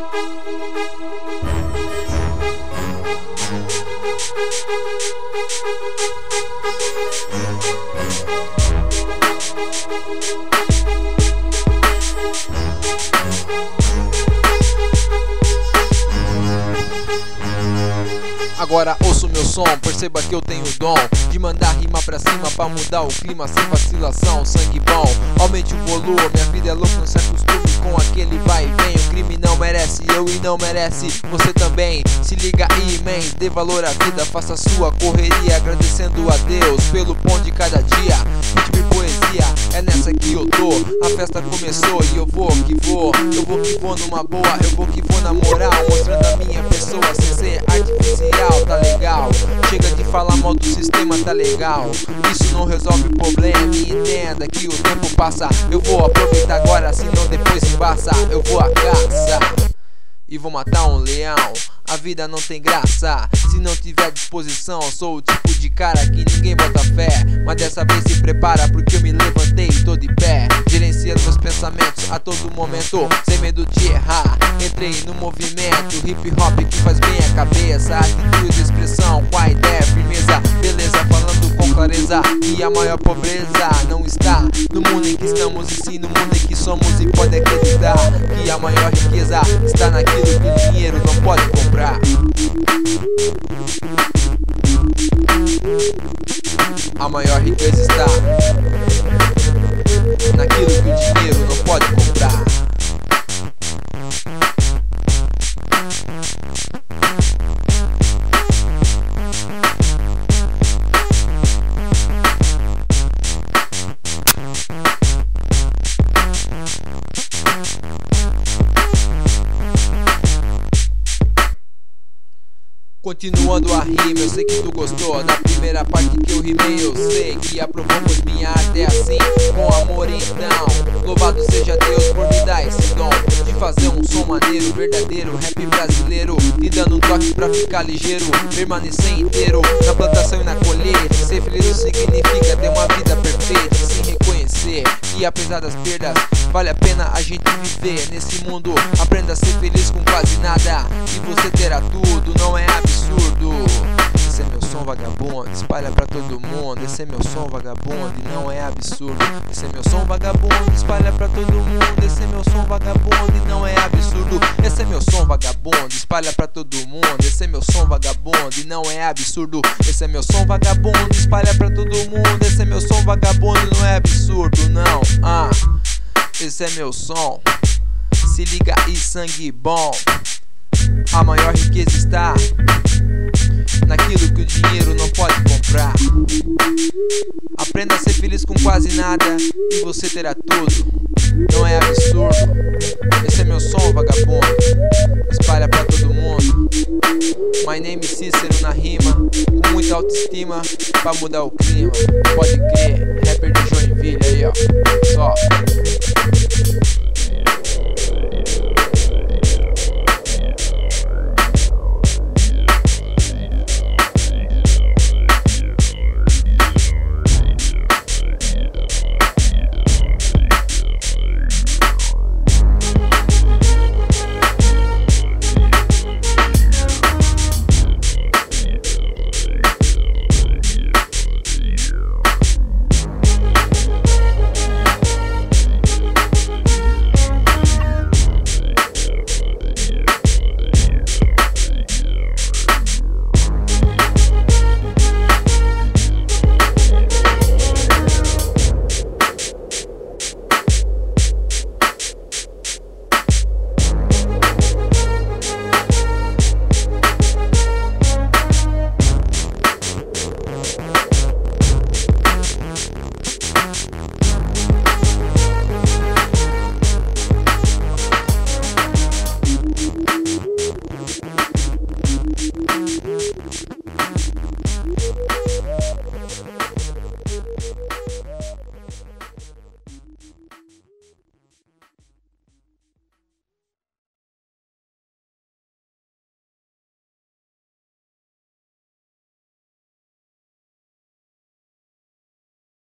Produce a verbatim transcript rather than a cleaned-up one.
Agora ouço meu som, perceba que eu tenho o dom de mandar rima pra cima pra mudar o clima sem vacilação, sangue bom. Aumente o volume, minha vida é louca, não se acostume com aquele vai e vem. O crime não merece eu e não merece você também. Se liga aí, man, dê valor à vida, faça sua correria, agradecendo a Deus pelo pão de cada dia. Ritmo e poesia, é nessa que eu tô. A festa começou e eu vou que vou. Eu vou que vou numa boa, eu vou que vou na moral, mostrando a minha pessoa sem ser artificial, tá legal? Chega de falar mal do sistema, tá legal? Isso não resolve o problema, e entenda que o tempo passa. Eu vou aproveitar agora, senão depois embaça. Eu vou à caça e vou matar um leão. A vida não tem graça se não tiver disposição. Sou o tipo de cara que ninguém bota fé, mas dessa vez se prepara porque eu me levantei e tô de pé. Gerenciando meus pensamentos a todo momento, sem medo de errar. Entrei no movimento hip hop que faz bem a cabeça. Atitude, expressão, com a ideia, firmeza, beleza, falando com clareza. E a maior pobreza não está no mundo em que estamos, e sim no mundo em que somos. E pode acreditar que a maior riqueza está naquilo que o dinheiro não pode comprar. A maior riqueza está naquilo que o dinheiro não pode comprar. Continuando a rima, eu sei que tu gostou da primeira parte que eu rimei. Eu sei que aprovou, pois minha arte é assim, com amor então. Louvado seja Deus por me dar esse dom de fazer um som maneiro, verdadeiro, rap brasileiro, e dando um toque pra ficar ligeiro, permanecer inteiro na plantação e na colheita. Ser feliz significa ter uma vida perfeita, sem reconhecer que apesar das perdas vale a pena a gente viver nesse mundo. Aprenda a ser feliz com quase nada e você terá tudo, não é absurdo. Esse é meu som vagabundo, espalha pra todo mundo. Esse é meu som vagabundo e não é absurdo. Esse é meu som vagabundo, espalha pra todo mundo. Esse é meu som vagabundo e não é absurdo. Esse é meu som vagabundo, espalha pra todo mundo. Esse é meu som vagabundo e não é absurdo. Esse é meu som vagabundo, espalha pra todo mundo. Esse é meu som vagabundo e não é absurdo, não. Ah, esse é meu som. Se liga aí, sangue bom. A maior riqueza está naquilo que o dinheiro não pode comprar. Aprenda a ser feliz com quase nada e você terá tudo, não é absurdo. Esse é meu som vagabundo, espalha pra todo mundo. My name is Cícero na rima, com muita autoestima pra mudar o clima. Pode crer, rapper de Joinville aí ó, só.